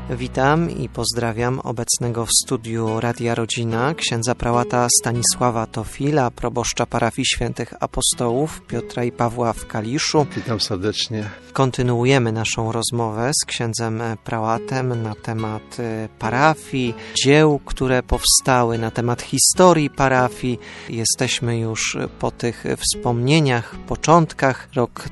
Witam i pozdrawiam obecnego w studiu Radia Rodzina księdza prałata Stanisława Tofila, proboszcza parafii Świętych Apostołów Piotra i Pawła w Kaliszu. Witam serdecznie. Kontynuujemy naszą rozmowę z księdzem prałatem na temat parafii, dzieł, które powstały, na temat historii parafii. Jesteśmy już po tych wspomnieniach, początkach. Rok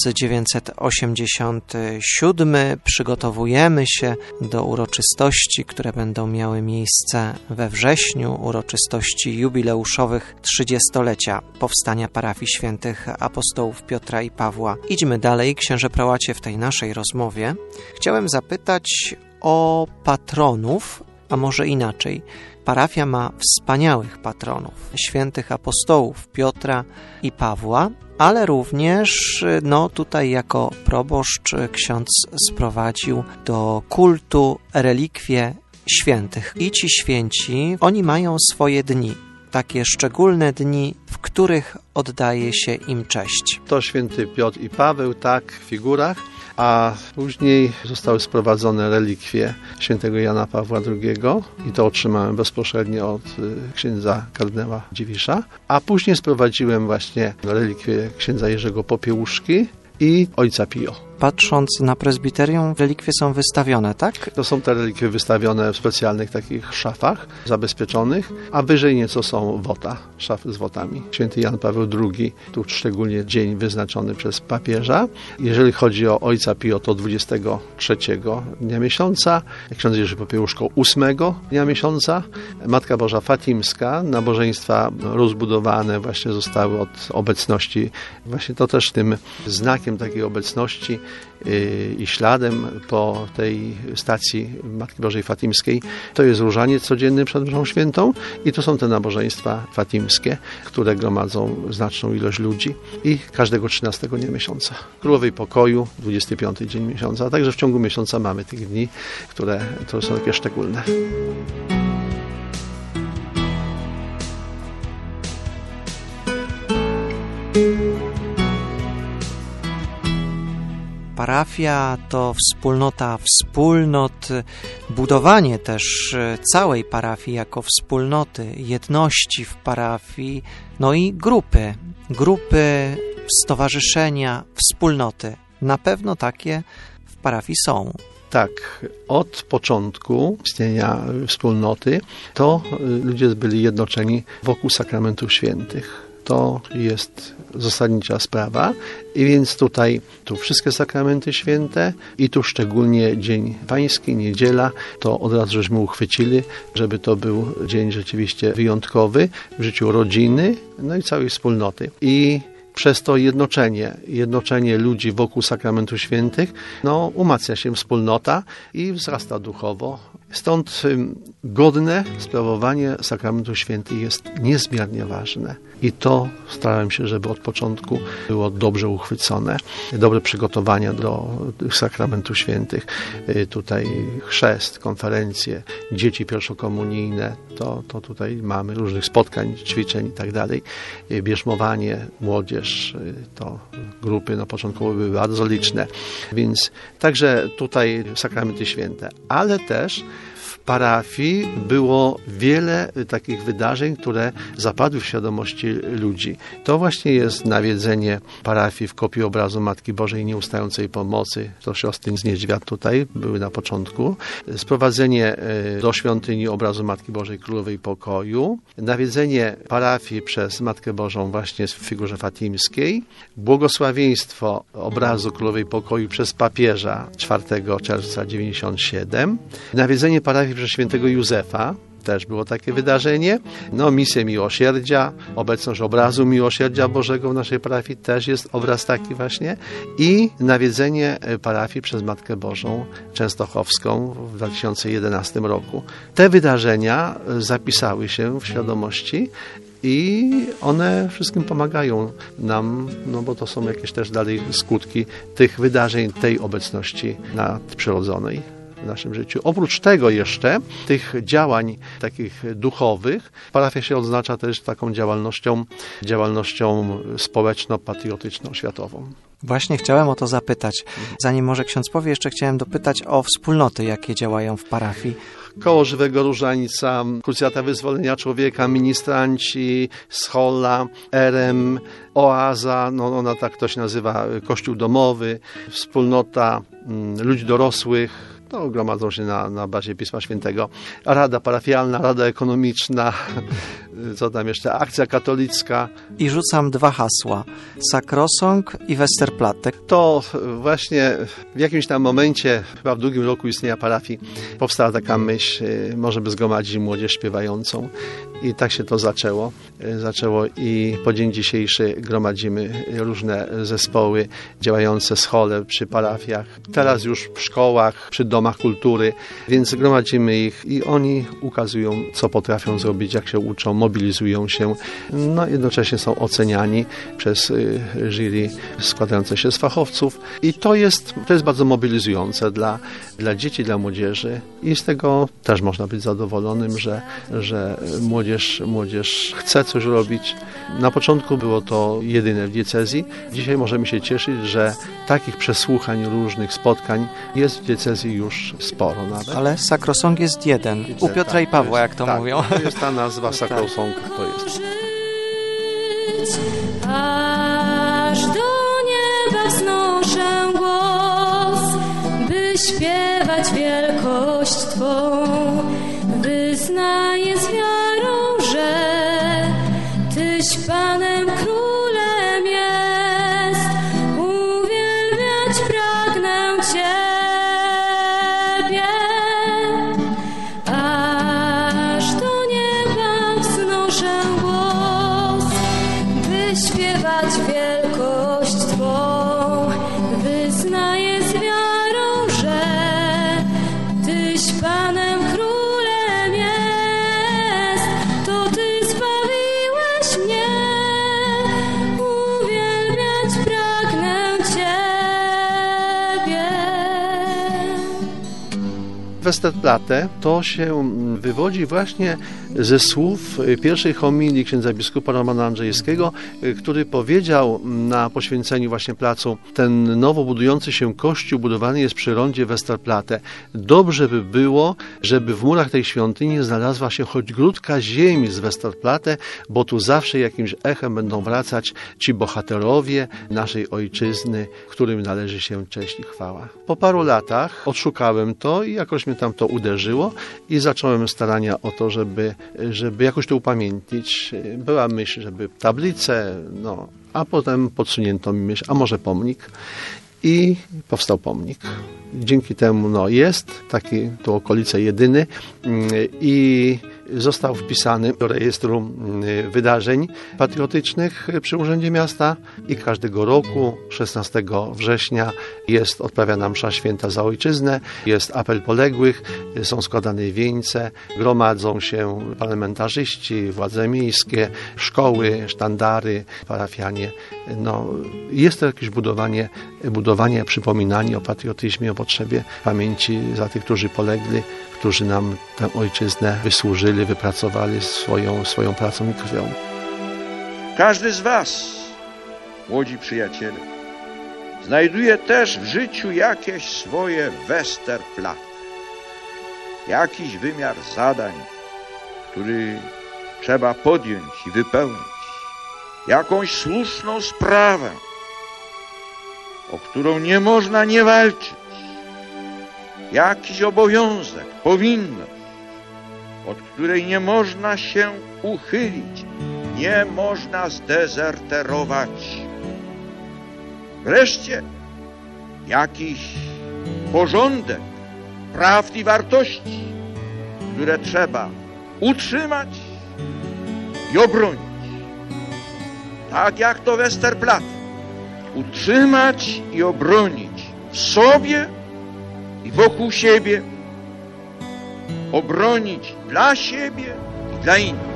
1987. Przygotowujemy się do uroczystości, które będą miały miejsce we wrześniu, uroczystości jubileuszowych 30-lecia powstania parafii Świętych Apostołów Piotra i Pawła. Idźmy dalej, księże prałacie, w tej naszej rozmowie. Chciałem zapytać o patronów, a może inaczej. Parafia ma wspaniałych patronów, świętych apostołów Piotra i Pawła, ale również tutaj jako proboszcz ksiądz sprowadził do kultu relikwie świętych. I ci święci, oni mają swoje dni, takie szczególne dni, w których oddaje się im cześć. To święty Piotr i Paweł, tak, w figurach, a później zostały sprowadzone relikwie świętego Jana Pawła II i to otrzymałem bezpośrednio od księdza kardynała Dziwisza, a później sprowadziłem właśnie relikwie księdza Jerzego Popiełuszki i ojca Pio. Patrząc na prezbiterium, relikwie są wystawione, tak? To są te relikwie wystawione w specjalnych takich szafach zabezpieczonych, a wyżej nieco są wota, szafy z wotami. Święty Jan Paweł II, tu szczególnie dzień wyznaczony przez papieża. Jeżeli chodzi o ojca Pio, to 23 dnia miesiąca, ksiądz Jerzy Popiełuszko 8 dnia miesiąca. Matka Boża Fatimska, nabożeństwa rozbudowane właśnie zostały od obecności. Właśnie to też tym znakiem takiej obecności i śladem po tej stacji Matki Bożej Fatimskiej to jest różaniec codzienny przed mszą świętą i to są te nabożeństwa fatimskie, które gromadzą znaczną ilość ludzi i każdego 13 dnia miesiąca. Królowej Pokoju, 25 dzień miesiąca, a także w ciągu miesiąca mamy tych dni, które są takie szczególne. Parafia to wspólnota wspólnot, budowanie też całej parafii jako wspólnoty, jedności w parafii, i grupy, stowarzyszenia, wspólnoty. Na pewno takie w parafii są. Tak, od początku istnienia wspólnoty to ludzie byli jednoczeni wokół sakramentów świętych. To jest zasadnicza sprawa i więc tu wszystkie sakramenty święte i tu szczególnie Dzień Pański, niedziela, to od razu żeśmy uchwycili, żeby to był dzień rzeczywiście wyjątkowy w życiu rodziny, i całej wspólnoty. I przez to jednoczenie ludzi wokół sakramentu świętych, umacnia się wspólnota i wzrasta duchowo. Stąd godne sprawowanie sakramentu świętych jest niezmiernie ważne. I to starałem się, żeby od początku było dobrze uchwycone, dobre przygotowania do sakramentu świętych. Tutaj chrzest, konferencje, dzieci pierwszokomunijne, to tutaj mamy różnych spotkań, ćwiczeń i tak dalej. Bierzmowanie, młodzież, to grupy początkowo były bardzo liczne. Więc także tutaj sakramenty święte, ale też w parafii było wiele takich wydarzeń, które zapadły w świadomości ludzi. To właśnie jest nawiedzenie parafii w kopii obrazu Matki Bożej Nieustającej Pomocy. To siostry z Niedźwiad tutaj były na początku. Sprowadzenie do świątyni obrazu Matki Bożej Królowej Pokoju. Nawiedzenie parafii przez Matkę Bożą właśnie w figurze fatimskiej. Błogosławieństwo obrazu Królowej Pokoju przez papieża 4 czerwca 97. Nawiedzenie parafii przez świętego Józefa, też było takie wydarzenie. Misję miłosierdzia, obecność obrazu miłosierdzia Bożego w naszej parafii, też jest obraz taki właśnie. I nawiedzenie parafii przez Matkę Bożą Częstochowską w 2011 roku. Te wydarzenia zapisały się w świadomości i one wszystkim pomagają nam, bo to są jakieś też dalej skutki tych wydarzeń, tej obecności nadprzyrodzonej. w naszym życiu. Oprócz tego jeszcze, tych działań takich duchowych, parafia się odznacza też taką działalnością społeczno-patriotyczną, światową. Właśnie chciałem o to zapytać. Zanim może ksiądz powie, jeszcze chciałem dopytać o wspólnoty, jakie działają w parafii. Koło Żywego Różańca, Krucjata Wyzwolenia Człowieka, ministranci, Schola, Erem, Oaza, no ona tak to się nazywa, Kościół Domowy, wspólnota ludzi dorosłych, to gromadzą się na bazie Pisma Świętego. Rada parafialna, Rada Ekonomiczna, co tam jeszcze, Akcja Katolicka. I rzucam 2 hasła. Sakrosong i Westerplatte. To właśnie w jakimś tam momencie, chyba w 2. roku istnienia parafii, powstała taka myśl, może by zgromadzić młodzież śpiewającą. I tak się to zaczęło. I po dzień dzisiejszy gromadzimy różne zespoły działające schole przy parafiach. Teraz już w szkołach, przy domach kultury, więc gromadzimy ich i oni ukazują, co potrafią zrobić, jak się uczą, mobilizują się. No jednocześnie są oceniani przez jury składające się z fachowców. I to jest bardzo mobilizujące dla dzieci, dla młodzieży. I z tego też można być zadowolonym, że młodzież chce coś robić. Na początku było to jedyne w diecezji. Dzisiaj możemy się cieszyć, że takich przesłuchań, różnych spotkań jest w diecezji już sporo nawet. Ale sakrosong jest jeden. U Piotra i Pawła, jak to mówią. To jest ta nazwa sakrosong. To jest. Aż do nieba wznoszę głos, by śpiewać wielkość Twą. Wyznaję z wiarą, że Tyś Panem Królem jest. Uwielbiać pragnę Ciebie. Aż do nieba wznoszę głos, by śpiewać wielkość Twą. Wyznaję z wiarą, że Tyś Panem Królem jest. To Ty zbawiłeś mnie. Uwielbiać pragnę Ciebie. Westerplatte to się wywodzi właśnie ze słów pierwszej homilii księdza biskupa Romana Andrzejskiego, który powiedział na poświęceniu właśnie placu: ten nowo budujący się kościół budowany jest przy rondzie Westerplatte. Dobrze by było, żeby w murach tej świątyni znalazła się choć grudka ziemi z Westerplatte, bo tu zawsze jakimś echem będą wracać ci bohaterowie naszej ojczyzny, którym należy się cześć i chwała. Po paru latach odszukałem to i jakoś mnie tam to uderzyło i zacząłem starania o to, żeby jakoś to upamiętnić. Była myśl, żeby tablicę, a potem podsunięto mi myśl, a może pomnik. I powstał pomnik. Dzięki temu jest taki tu okolice jedyny i został wpisany do rejestru wydarzeń patriotycznych przy Urzędzie Miasta i każdego roku 16 września jest odprawiana msza święta za ojczyznę, jest apel poległych, są składane wieńce, gromadzą się parlamentarzyści, władze miejskie, szkoły, sztandary, parafianie. Jest to jakieś budowanie, przypominanie o patriotyzmie, o potrzebie pamięci za tych, którzy polegli, którzy nam tę ojczyznę wysłużyli, wypracowali swoją pracą i krwią. Każdy z Was, młodzi przyjaciele, znajduje też w życiu jakieś swoje Westerplatte, jakiś wymiar zadań, który trzeba podjąć i wypełnić, jakąś słuszną sprawę, o którą nie można nie walczyć, jakiś obowiązek, powinność, od której nie można się uchylić, nie można zdezerterować. Wreszcie jakiś porządek prawd i wartości, które trzeba utrzymać i obronić. Tak jak to Westerplatte. Utrzymać i obronić w sobie i wokół siebie, obronić dla siebie i dla innych.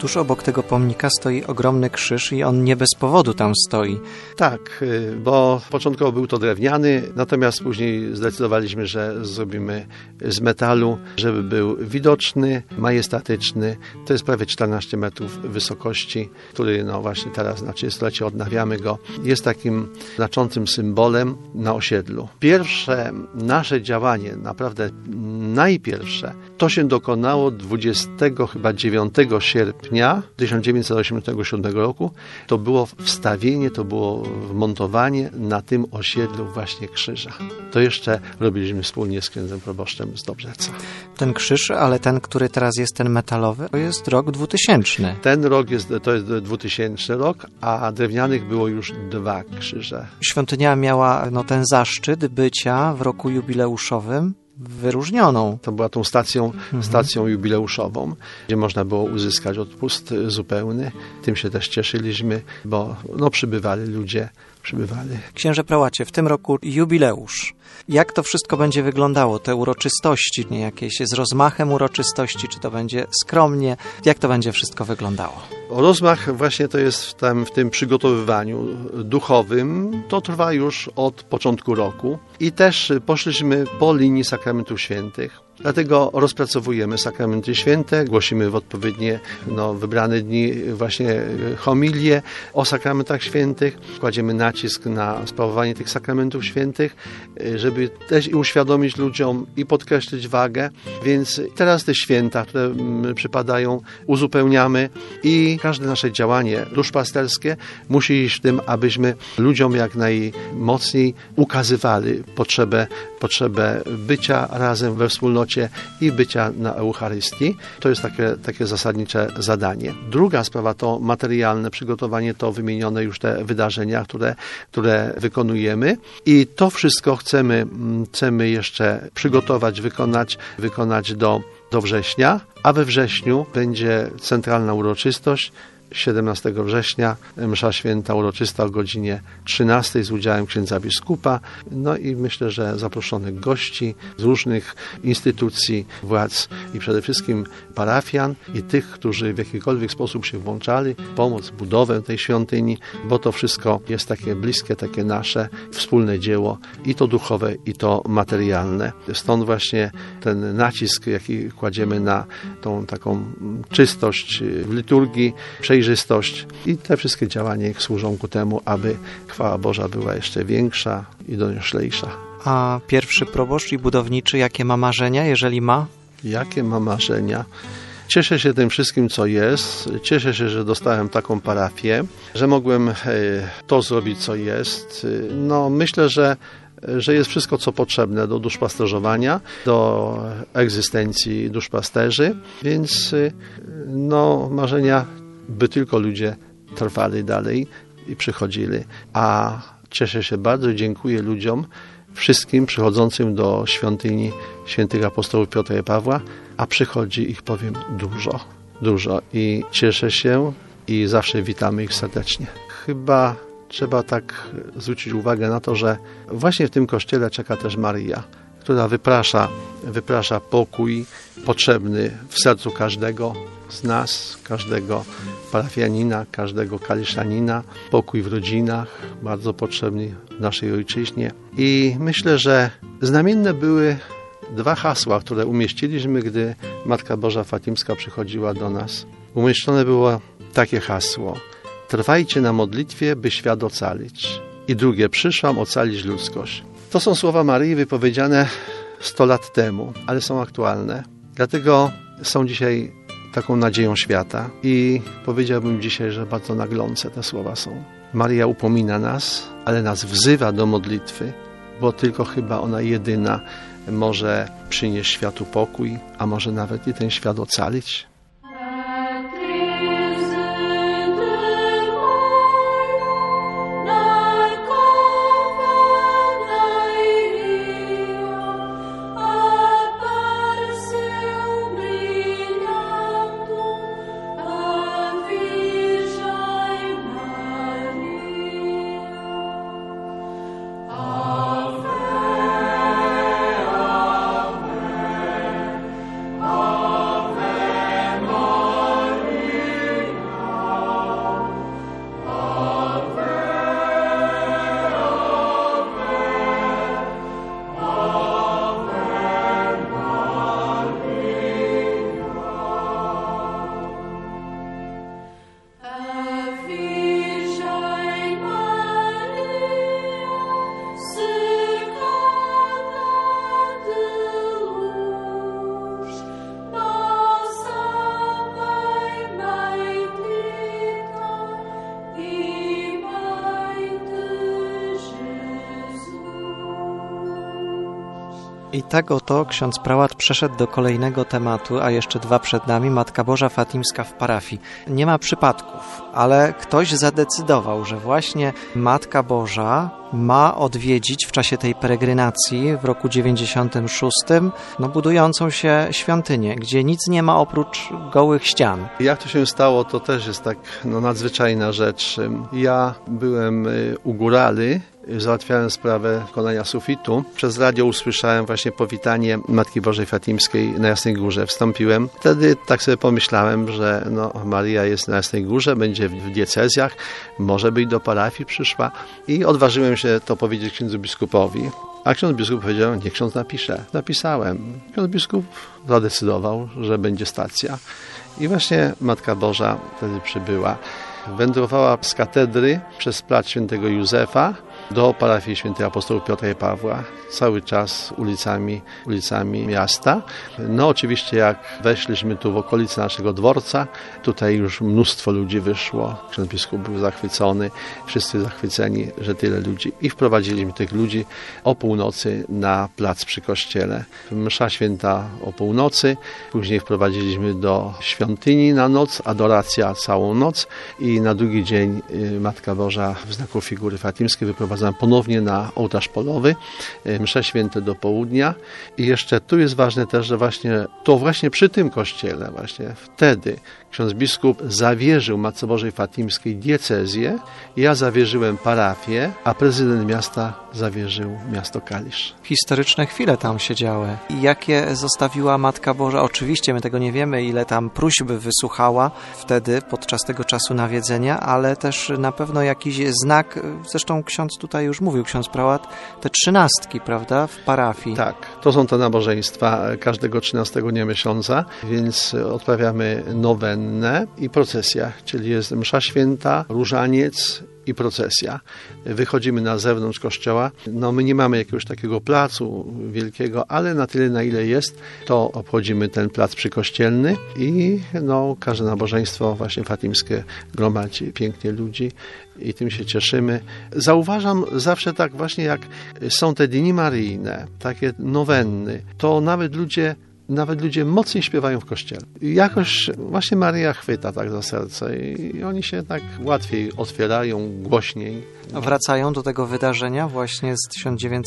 Tuż obok tego pomnika stoi ogromny krzyż i on nie bez powodu tam stoi. Tak, bo początkowo był to drewniany, natomiast później zdecydowaliśmy, że zrobimy z metalu, żeby był widoczny, majestatyczny. To jest prawie 14 metrów wysokości, który właśnie teraz na 30-lecie odnawiamy go. Jest takim znaczącym symbolem na osiedlu. Pierwsze nasze działanie, naprawdę najpierwsze, to się dokonało 29 sierpnia 1987 roku. To było wstawienie, to było wmontowanie na tym osiedlu właśnie krzyża. To jeszcze robiliśmy wspólnie z księdzem proboszczem z Dobrzeca. Ten krzyż, ale ten, który teraz jest ten metalowy, to jest rok 2000. Ten rok to jest 2000 rok, a drewnianych było już 2 krzyże. Świątynia miała ten zaszczyt bycia w roku jubileuszowym wyróżnioną. To była tą stacją jubileuszową, gdzie można było uzyskać odpust zupełny. Tym się też cieszyliśmy, bo przybywali ludzie. Księże prałacie, w tym roku jubileusz. Jak to wszystko będzie wyglądało? Te uroczystości jakieś z rozmachem uroczystości, czy to będzie skromnie? Jak to będzie wszystko wyglądało? Rozmach właśnie to jest w tym przygotowywaniu duchowym. To trwa już od początku roku i też poszliśmy po linii sakramentów świętych. Dlatego rozpracowujemy sakramenty święte, głosimy w odpowiednie wybrane dni właśnie homilie o sakramentach świętych, kładziemy nacisk na sprawowanie tych sakramentów świętych, żeby też i uświadomić ludziom i podkreślić wagę, więc teraz te święta, które przypadają, uzupełniamy i każde nasze działanie duszpasterskie musi iść w tym, abyśmy ludziom jak najmocniej ukazywali potrzebę bycia razem we wspólnocie i bycia na Eucharystii. To jest takie zasadnicze zadanie. Druga sprawa to materialne przygotowanie, to wymienione już te wydarzenia, które wykonujemy i to wszystko chcemy jeszcze przygotować, wykonać do września, a we wrześniu będzie centralna uroczystość. 17 września msza święta uroczysta o godzinie 13 z udziałem księdza biskupa. I myślę, że zaproszonych gości z różnych instytucji, władz i przede wszystkim parafian i tych, którzy w jakikolwiek sposób się włączali, pomóc w budowę tej świątyni, bo to wszystko jest takie bliskie, takie nasze wspólne dzieło i to duchowe, i to materialne. Stąd właśnie ten nacisk, jaki kładziemy na tą taką czystość w liturgii, przejrzystość i te wszystkie działania służą ku temu, aby chwała Boża była jeszcze większa i donioślejsza. A pierwszy proboszcz i budowniczy jakie ma marzenia, jeżeli ma? Jakie ma marzenia? Cieszę się tym wszystkim, co jest. Cieszę się, że dostałem taką parafię, że mogłem to zrobić, co jest. Myślę, że jest wszystko, co potrzebne do duszpasterzowania, do egzystencji duszpasterzy, więc marzenia, by tylko ludzie trwali dalej i przychodzili. A cieszę się bardzo i dziękuję ludziom, wszystkim przychodzącym do świątyni świętych apostołów Piotra i Pawła, a przychodzi ich, powiem, dużo i cieszę się i zawsze witamy ich serdecznie. Chyba trzeba tak zwrócić uwagę na to, że właśnie w tym kościele czeka też Maryja, która wyprasza pokój potrzebny w sercu każdego z nas, każdego parafianina, każdego kaliszanina, pokój w rodzinach, bardzo potrzebny w naszej ojczyźnie. I myślę, że znamienne były 2 hasła, które umieściliśmy, gdy Matka Boża Fatimska przychodziła do nas. Umieszczone było takie hasło: trwajcie na modlitwie, by świat ocalić. I drugie: przyszłam ocalić ludzkość. To są słowa Maryi wypowiedziane 100 lat temu, ale są aktualne. Dlatego są dzisiaj taką nadzieją świata i powiedziałbym dzisiaj, że bardzo naglące te słowa są. Maryja upomina nas, ale nas wzywa do modlitwy, bo tylko chyba ona jedyna może przynieść światu pokój, a może nawet i ten świat ocalić. I tak oto ksiądz prałat przeszedł do kolejnego tematu, a jeszcze 2 przed nami, Matka Boża Fatimska w parafii. Nie ma przypadków, ale ktoś zadecydował, że właśnie Matka Boża ma odwiedzić w czasie tej peregrinacji w roku 96 budującą się świątynię, gdzie nic nie ma oprócz gołych ścian. Jak to się stało, to też jest tak nadzwyczajna rzecz. Ja byłem u górali, załatwiałem sprawę wykonania sufitu. Przez radio usłyszałem właśnie powitanie Matki Bożej Fatimskiej na Jasnej Górze. Wstąpiłem. Wtedy tak sobie pomyślałem, że Maria jest na Jasnej Górze, będzie w diecezjach, może być do parafii przyszła i odważyłem się to powiedzieć księdzu biskupowi. A ksiądz biskup powiedział, niech ksiądz napisze. Napisałem. Ksiądz biskup zadecydował, że będzie stacja. I właśnie Matka Boża wtedy przybyła. Wędrowała z katedry przez plac Świętego Józefa do parafii Świętych Apostołów Piotra i Pawła. Cały czas ulicami miasta. Oczywiście jak weszliśmy tu w okolice naszego dworca, tutaj już mnóstwo ludzi wyszło. Ksiądz biskup był zachwycony, wszyscy zachwyceni, że tyle ludzi. I wprowadziliśmy tych ludzi o północy na plac przy kościele. Msza święta o północy, później wprowadziliśmy do świątyni na noc, adoracja całą noc i na drugi dzień Matka Boża w znaku figury fatimskiej wyprowadzana ponownie na ołtarz polowy, msze święte do południa. I jeszcze tu jest ważne też, że właśnie przy tym kościele, właśnie wtedy ksiądz biskup zawierzył Matce Bożej Fatimskiej diecezję, ja zawierzyłem parafię, a prezydent miasta zawierzył miasto Kalisz. Historyczne chwile tam się działy. I jakie zostawiła Matka Boża? Oczywiście my tego nie wiemy, ile tam próśb wysłuchała wtedy, podczas tego czasu nawiedzenia, ale też na pewno jakiś znak, zresztą ksiądz tutaj już mówił, ksiądz prałat, te 13, prawda, w parafii. Tak, to są te nabożeństwa każdego 13 dnia miesiąca, więc odprawiamy nowennę i procesja, czyli jest msza święta, różaniec i procesja. Wychodzimy na zewnątrz kościoła. My nie mamy jakiegoś takiego placu wielkiego, ale na tyle, na ile jest, to obchodzimy ten plac przykościelny i każde nabożeństwo właśnie fatimskie gromadzi pięknie ludzi i tym się cieszymy. Zauważam zawsze tak właśnie, jak są te dni maryjne, takie nowenny, to nawet ludzie mocniej śpiewają w kościele. I jakoś właśnie Maryja chwyta tak za serce i oni się tak łatwiej otwierają, głośniej. Wracają do tego wydarzenia właśnie z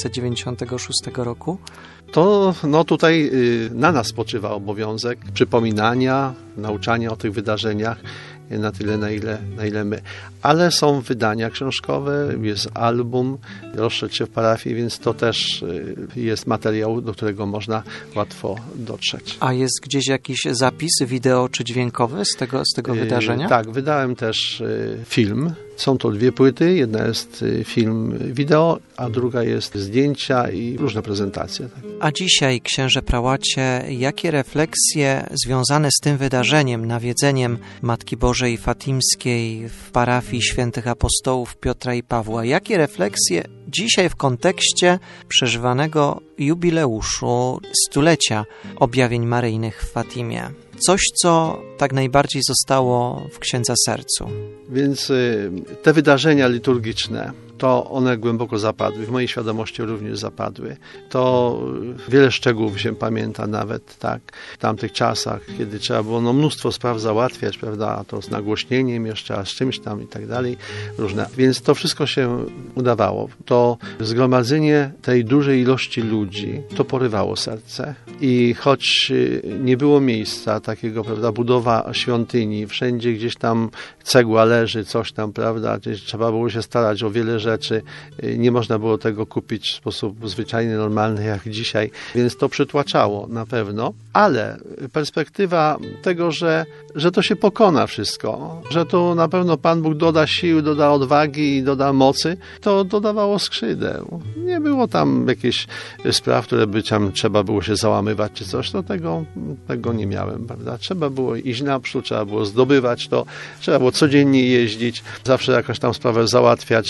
1996 roku? To tutaj na nas spoczywa obowiązek przypominania, nauczania o tych wydarzeniach na tyle, na ile my. Ale są wydania książkowe, jest album, rozszedł się w parafii, więc to też jest materiał, do którego można łatwo dotrzeć. A jest gdzieś jakiś zapis wideo czy dźwiękowy z tego wydarzenia? Tak, wydałem też film. Są to 2 płyty, jedna jest film wideo, a druga jest zdjęcia i różne prezentacje. Tak. A dzisiaj, księże prałacie, jakie refleksje związane z tym wydarzeniem, nawiedzeniem Matki Bożej Fatimskiej w parafii Świętych Apostołów Piotra i Pawła, jakie refleksje dzisiaj w kontekście przeżywanego jubileuszu 100-lecia objawień maryjnych w Fatimie? Coś, co tak najbardziej zostało w księdza sercu. Więc te wydarzenia liturgiczne, to one głęboko zapadły, w mojej świadomości również zapadły. To wiele szczegółów się pamięta nawet, tak, w tamtych czasach, kiedy trzeba było mnóstwo spraw załatwiać, prawda, to z nagłośnieniem jeszcze, a z czymś tam i tak dalej, różne. Więc to wszystko się udawało. To zgromadzenie tej dużej ilości ludzi, to porywało serce. I choć nie było miejsca takiego, prawda, budowa świątyni, wszędzie gdzieś tam cegła leży, coś tam, prawda, gdzieś trzeba było się starać o wiele rzeczy, nie można było tego kupić w sposób zwyczajny, normalny jak dzisiaj, więc to przytłaczało na pewno, ale perspektywa tego, że to się pokona wszystko, że to na pewno Pan Bóg doda sił, doda odwagi i doda mocy, to dodawało skrzydeł. Nie było tam jakichś spraw, które by tam trzeba było się załamywać czy coś, to tego nie miałem, prawda? Trzeba było iść naprzód, trzeba było zdobywać to, trzeba było codziennie jeździć, zawsze jakąś tam sprawę załatwiać, bo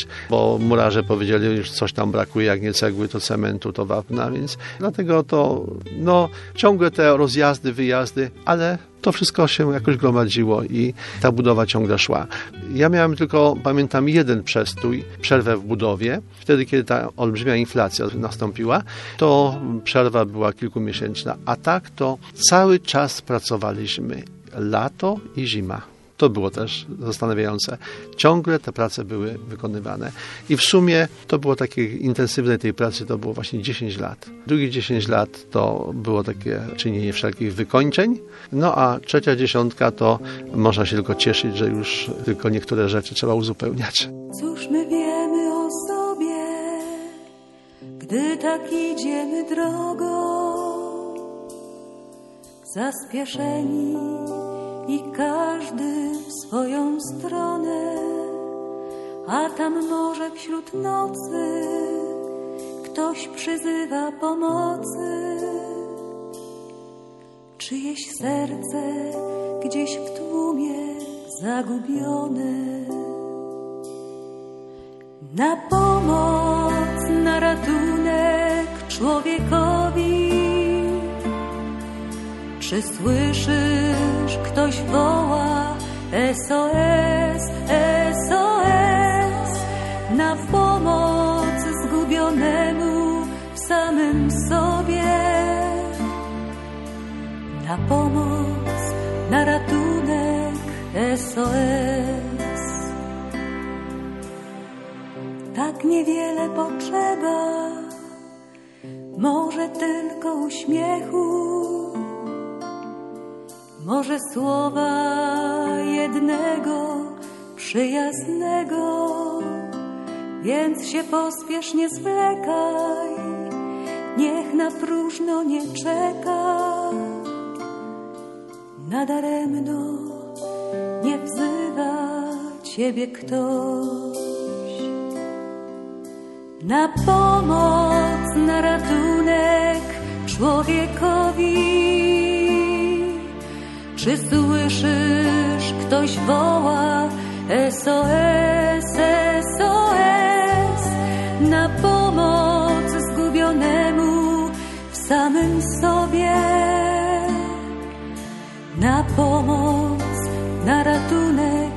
bo murarze powiedzieli, już coś tam brakuje, jak nie cegły, to cementu, to wapna, więc dlatego to ciągłe te rozjazdy, wyjazdy, ale to wszystko się jakoś gromadziło i ta budowa ciągle szła. Ja miałem tylko, pamiętam, jeden przestój, przerwę w budowie. Wtedy, kiedy ta olbrzymia inflacja nastąpiła, to przerwa była kilkumiesięczna, a tak to cały czas pracowaliśmy. Lato i zima. To było też zastanawiające. Ciągle te prace były wykonywane. I w sumie to było takiej intensywnej tej pracy, to było właśnie 10 lat. Drugie 10 lat to było takie czynienie wszelkich wykończeń. No a trzecia 10 to można się tylko cieszyć, że już tylko niektóre rzeczy trzeba uzupełniać. Cóż my wiemy o sobie, gdy tak idziemy drogą, zaspieszeni i każdy w swoją stronę, a tam może wśród nocy ktoś przyzywa pomocy. Czyjeś serce gdzieś w tłumie zagubione. Na pomoc, na ratunek człowiekowi. Czy słyszysz, ktoś woła SOS, SOS, na pomoc zgubionemu w samym sobie, na pomoc, na ratunek SOS. Tak niewiele potrzeba, może tylko uśmiechu, może słowa jednego przyjaznego, więc się pospiesz, nie zwlekaj, niech na próżno nie czeka, nadaremno nie wzywa ciebie ktoś. Na pomoc, na ratunek człowiekowi. Czy słyszysz, ktoś woła SOS, SOS, na pomoc zgubionemu w samym sobie, na pomoc, na ratunek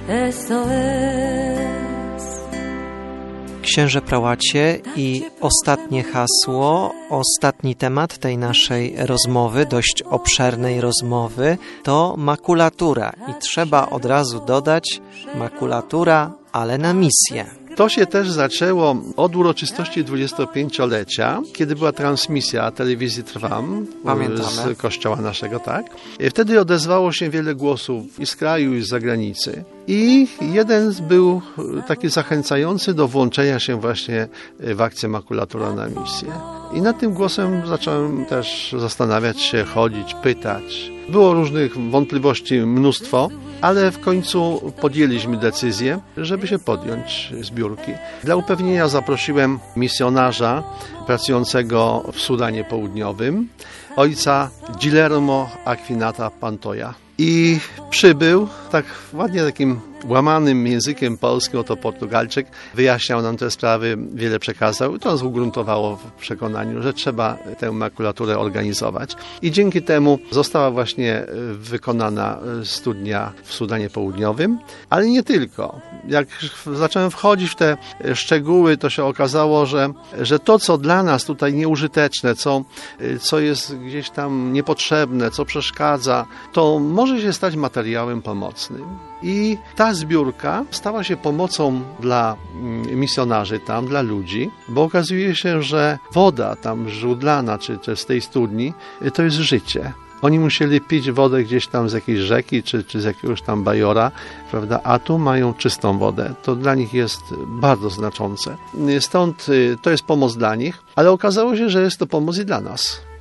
SOS. Księże prałacie, i ostatnie hasło, ostatni temat tej naszej rozmowy, dość obszernej rozmowy, to makulatura. I trzeba od razu dodać makulatura, ale na misję. To się też zaczęło od uroczystości 25-lecia, kiedy była transmisja telewizji Trwam. Pamiętamy. Z kościoła naszego, tak. I wtedy odezwało się wiele głosów i z kraju, i z zagranicy. I jeden był taki zachęcający do włączenia się właśnie w akcję Makulatura na misję. I nad tym głosem zacząłem też zastanawiać się, chodzić, pytać. Było różnych wątpliwości mnóstwo, ale w końcu podjęliśmy decyzję, żeby się podjąć zbiórki. Dla upewnienia zaprosiłem misjonarza pracującego w Sudanie Południowym, ojca Guillermo Aquinata Pantoja. I przybył, tak ładnie takim łamanym językiem polskim, oto Portugalczyk, wyjaśniał nam te sprawy, wiele przekazał i to nas ugruntowało w przekonaniu, że trzeba tę makulaturę organizować. I dzięki temu została właśnie wykonana studnia w Sudanie Południowym, ale nie tylko. Jak zacząłem wchodzić w te szczegóły, to się okazało, że to, co dla nas tutaj nieużyteczne, co jest gdzieś tam niepotrzebne, co przeszkadza, to może się stać materiałem pomocnym. I ta zbiórka stała się pomocą dla misjonarzy tam, dla ludzi, bo okazuje się, że woda tam źródlana, czy z tej studni, to jest życie. Oni musieli pić wodę gdzieś tam z jakiejś rzeki, czy z jakiegoś tam bajora, prawda? A tu mają czystą wodę. To dla nich jest bardzo znaczące. Stąd to jest pomoc dla nich, ale okazało się, że jest to pomoc i dla nas.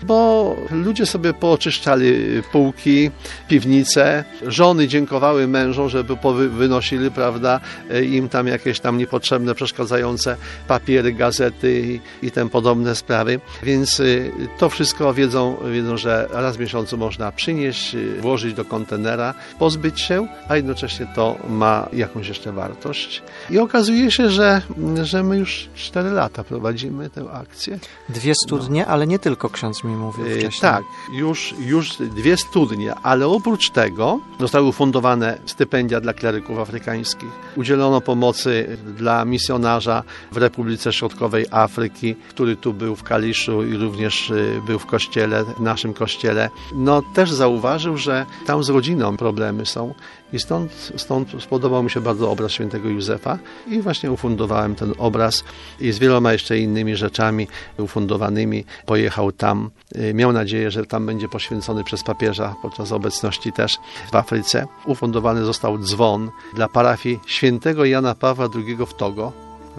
bo ludzie sobie pooczyszczali półki, piwnice, żony dziękowały mężom, żeby wynosili, prawda, im tam jakieś tam niepotrzebne, przeszkadzające papiery, gazety i tym podobne sprawy. Więc to wszystko wiedzą, że raz w miesiącu można przynieść, włożyć do kontenera, pozbyć się, a jednocześnie to ma jakąś jeszcze wartość. I okazuje się, że my już 4 lata prowadzimy tę akcję. 2 studnie, ale nie tylko, ksiądz mi mówił wcześniej. Tak, już 2 studnie, ale oprócz tego zostały ufundowane stypendia dla kleryków afrykańskich. Udzielono pomocy dla misjonarza w Republice Środkowej Afryki, który tu był w Kaliszu i również był w kościele, w naszym kościele. No też zauważył, że tam z rodziną problemy są. I stąd spodobał mi się bardzo obraz świętego Józefa i właśnie ufundowałem ten obraz i z wieloma jeszcze innymi rzeczami ufundowanymi pojechał tam. Miał nadzieję, że tam będzie poświęcony przez papieża podczas obecności też w Afryce. Ufundowany został dzwon dla parafii świętego Jana Pawła II w Togo.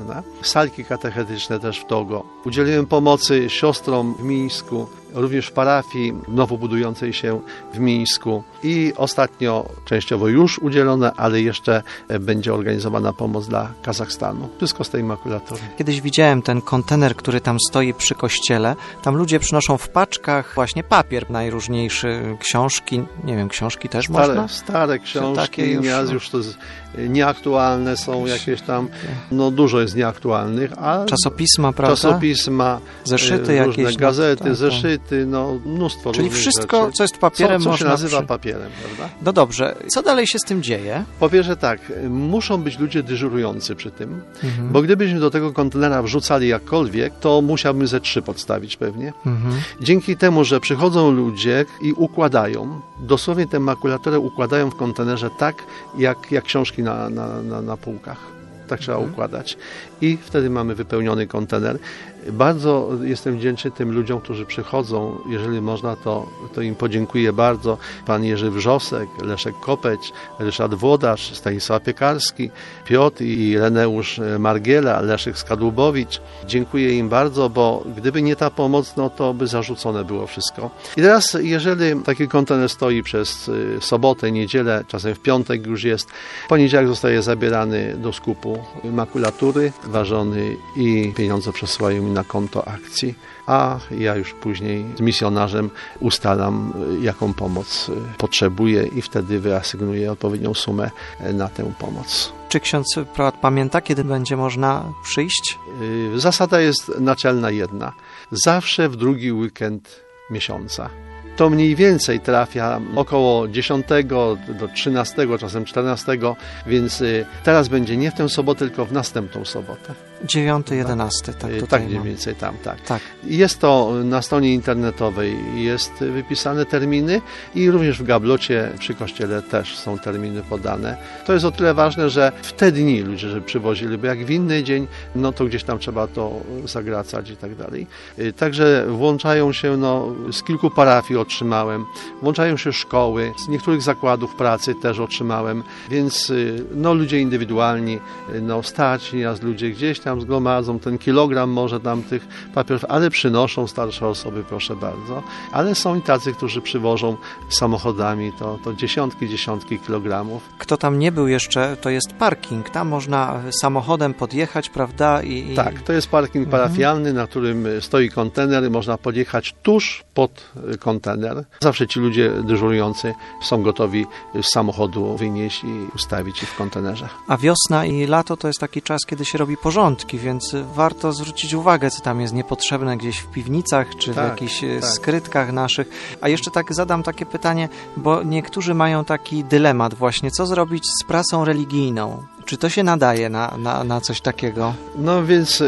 Salki katechetyczne też w Togo. Udzieliłem pomocy siostrom w Mińsku, również w parafii nowo budującej się w Mińsku i ostatnio częściowo już udzielone, ale jeszcze będzie organizowana pomoc dla Kazachstanu. Wszystko z tej makulatury. Kiedyś widziałem ten kontener, który tam stoi przy kościele. Tam ludzie przynoszą w paczkach właśnie papier najróżniejszy, książki, nie wiem, książki też można? Stare książki, już to nieaktualne są jakieś tam, no dużo jest nieaktualnych, a czasopisma, prawda? Czasopisma, zeszyty różne jakieś, gazety, no, zeszyty, no mnóstwo czyli różnych wszystko, rzeczy. co jest papierem, co można się nazywa papierem, prawda? No dobrze, co dalej się z tym dzieje? Powiem, że tak, muszą być ludzie dyżurujący przy tym, bo gdybyśmy do tego kontenera wrzucali jakkolwiek, to musiałbym ze 3 podstawić pewnie. Dzięki temu, że przychodzą ludzie i układają, dosłownie tę makulaturę układają w kontenerze tak, jak książki na półkach. Tak trzeba układać. I wtedy mamy wypełniony kontener. Bardzo jestem wdzięczny tym ludziom, którzy przychodzą. Jeżeli można, to im podziękuję bardzo. Pan Jerzy Wrzosek, Leszek Kopeć, Ryszard Włodarz, Stanisław Piekarski, Piotr i Ireneusz Margiela, Leszek Skadłubowicz. Dziękuję im bardzo, bo gdyby nie ta pomoc, no to by zarzucone było wszystko. I teraz, jeżeli taki kontener stoi przez sobotę, niedzielę, czasem w piątek już jest, w poniedziałek zostaje zabierany do skupu makulatury, ważony i pieniądze przesyłają mi na konto akcji, a ja już później z misjonarzem ustalam, jaką pomoc potrzebuję i wtedy wyasygnuję odpowiednią sumę na tę pomoc. Czy ksiądz prałat pamięta, kiedy będzie można przyjść? Zasada jest naczelna jedna. Zawsze w drugi weekend miesiąca. To mniej więcej trafia około 10 do 13, czasem 14, więc teraz będzie nie w tę sobotę, tylko w następną sobotę. 9, 11, tak tutaj tak, mniej więcej tam, tak. Jest to na stronie internetowej, jest wypisane terminy i również w gablocie przy kościele też są terminy podane. To jest o tyle ważne, że w te dni ludzie, żeby przywozili, bo jak w inny dzień, no to gdzieś tam trzeba to zagracać i tak dalej. Także włączają się, z kilku parafii otrzymałem, włączają się szkoły, z niektórych zakładów pracy też otrzymałem, więc ludzie indywidualni, stać nieraz ludzie gdzieś tam zgromadzą ten kilogram może tam tych papierów, ale przynoszą starsze osoby, proszę bardzo. Ale są i tacy, którzy przywożą samochodami, to dziesiątki kilogramów. Kto tam nie był jeszcze, to jest parking. Tam można samochodem podjechać, prawda? Tak, to jest parking parafialny, na którym stoi kontener. Można podjechać tuż pod kontener. Zawsze ci ludzie dyżurujący są gotowi z samochodu wynieść i ustawić je w kontenerze. A wiosna i lato to jest taki czas, kiedy się robi porządki, więc warto zwrócić uwagę, co tam jest niepotrzebne gdzieś w piwnicach, czy w jakichś skrytkach naszych. A jeszcze tak zadam takie pytanie, bo niektórzy mają taki dylemat właśnie, co zrobić z prasą religijną? Czy to się nadaje na coś takiego? No więc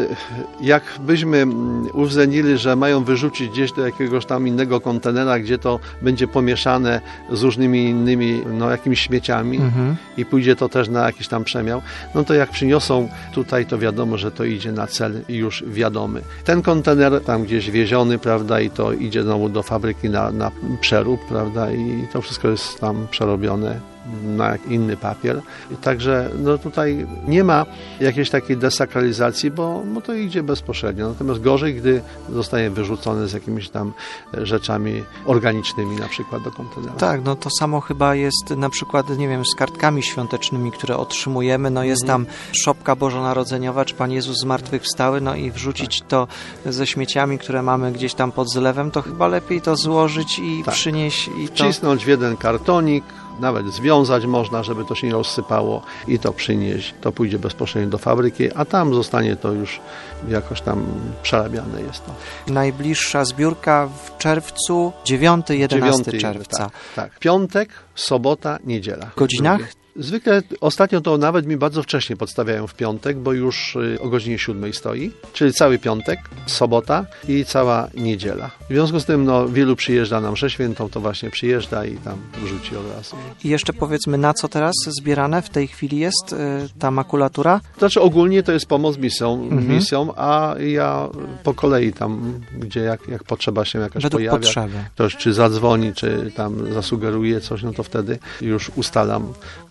jakbyśmy uwzględnili, że mają wyrzucić gdzieś do jakiegoś tam innego kontenera, gdzie to będzie pomieszane z różnymi innymi jakimiś śmieciami i pójdzie to też na jakiś tam przemiał, no to jak przyniosą tutaj, to wiadomo, że to idzie na cel już wiadomy. Ten kontener tam gdzieś wieziony, prawda, i to idzie znowu do fabryki na przerób, prawda, i to wszystko jest tam przerobione na inny papier. I także no tutaj nie ma jakiejś takiej desakralizacji, bo to idzie bezpośrednio. Natomiast gorzej, gdy zostaje wyrzucone z jakimiś tam rzeczami organicznymi na przykład do kontenera. Tak, no to samo chyba jest na przykład, nie wiem, z kartkami świątecznymi, które otrzymujemy, no jest tam szopka bożonarodzeniowa, czy Pan Jezus zmartwychwstały, no i wrzucić to ze śmieciami, które mamy gdzieś tam pod zlewem, to chyba lepiej to złożyć i przynieść i to... Wcisnąć w jeden kartonik, nawet związać można, żeby to się nie rozsypało i to przynieść. To pójdzie bezpośrednio do fabryki, a tam zostanie to już jakoś tam przerabiane jest to. Najbliższa zbiórka w czerwcu, 9-11 czerwca. Tak. Piątek, sobota, niedziela. W godzinach? Zwykle ostatnio to nawet mi bardzo wcześnie podstawiają w piątek, bo już o godzinie 7 stoi, czyli cały piątek, sobota i cała niedziela. W związku z tym wielu przyjeżdża na mszę świętą, to właśnie przyjeżdża i tam wrzuci od razu. I jeszcze powiedzmy, na co teraz zbierane w tej chwili jest ta makulatura? Znaczy ogólnie to jest pomoc misją, a ja po kolei tam, gdzie jak potrzeba się jakaś według pojawia, potrzeby. Ktoś czy zadzwoni, czy tam zasugeruje coś, no to wtedy już ustalam.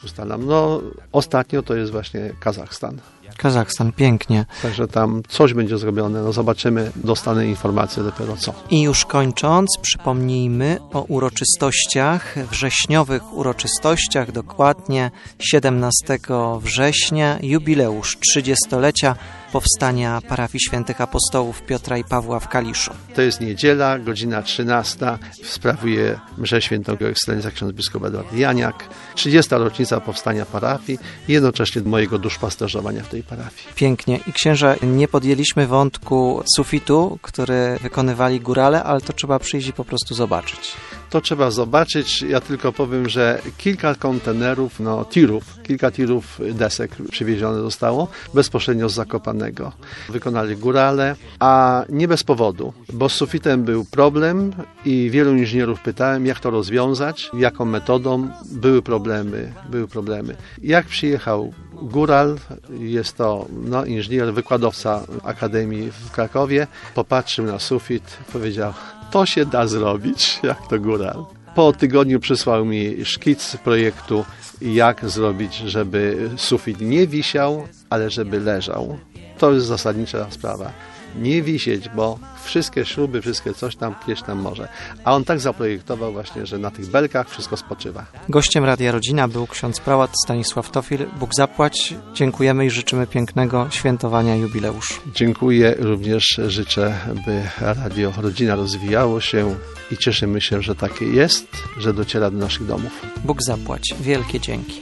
No ostatnio to jest właśnie Kazachstan. Kazachstan, pięknie. Także tam coś będzie zrobione, no zobaczymy, dostanę informację dopiero co. I już kończąc, przypomnijmy o uroczystościach, wrześniowych uroczystościach, dokładnie 17 września, jubileusz 30-lecia powstania parafii świętych apostołów Piotra i Pawła w Kaliszu. To jest niedziela, godzina 13. Sprawuje mszę świętą Jego Ekscelencja ksiądz biskup Edward Janiak. 30. rocznica powstania parafii i jednocześnie mojego duszpasterzowania w tej parafii. Pięknie. I księże, nie podjęliśmy wątku sufitu, który wykonywali górale, ale to trzeba przyjść i po prostu zobaczyć. To trzeba zobaczyć. Ja tylko powiem, że kilka kontenerów, kilka tirów desek przywiezione zostało bezpośrednio z Zakopanego. Wykonali górale, a nie bez powodu, bo z sufitem był problem i wielu inżynierów pytałem, jak to rozwiązać, jaką metodą. Były problemy. Jak przyjechał góral, jest to inżynier, wykładowca Akademii w Krakowie, popatrzył na sufit, powiedział: to się da zrobić, jak to góral. Po tygodniu przysłał mi szkic projektu, jak zrobić, żeby sufit nie wisiał, ale żeby leżał. To jest zasadnicza sprawa. Nie wisieć, bo wszystkie śruby, wszystkie coś tam, gdzieś tam może. A on tak zaprojektował właśnie, że na tych belkach wszystko spoczywa. Gościem Radia Rodzina był ksiądz prałat Stanisław Tofil. Bóg zapłać. Dziękujemy i życzymy pięknego świętowania jubileuszu. Dziękuję. Również życzę, by Radio Rodzina rozwijało się i cieszymy się, że takie jest, że dociera do naszych domów. Bóg zapłać. Wielkie dzięki.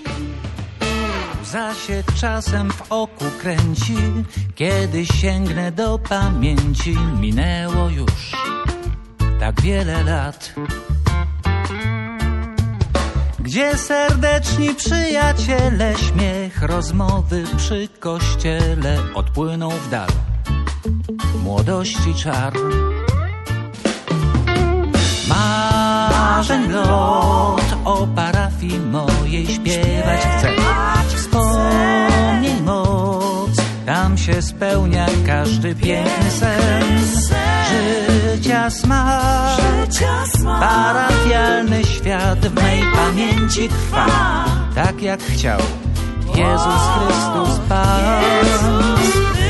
Łza się czasem w oku kręci, kiedy sięgnę do pamięci. Minęło już tak wiele lat, gdzie serdeczni przyjaciele, śmiech, rozmowy przy kościele odpłynął w dal młodości czar. Marzeń lot o parafii mojej śpiewać chcę. Wspomnień moc, tam się spełnia każdy piękny sen. Życia smak, parafialny świat w mej pamięci trwa, tak jak chciał Jezus Chrystus Pan.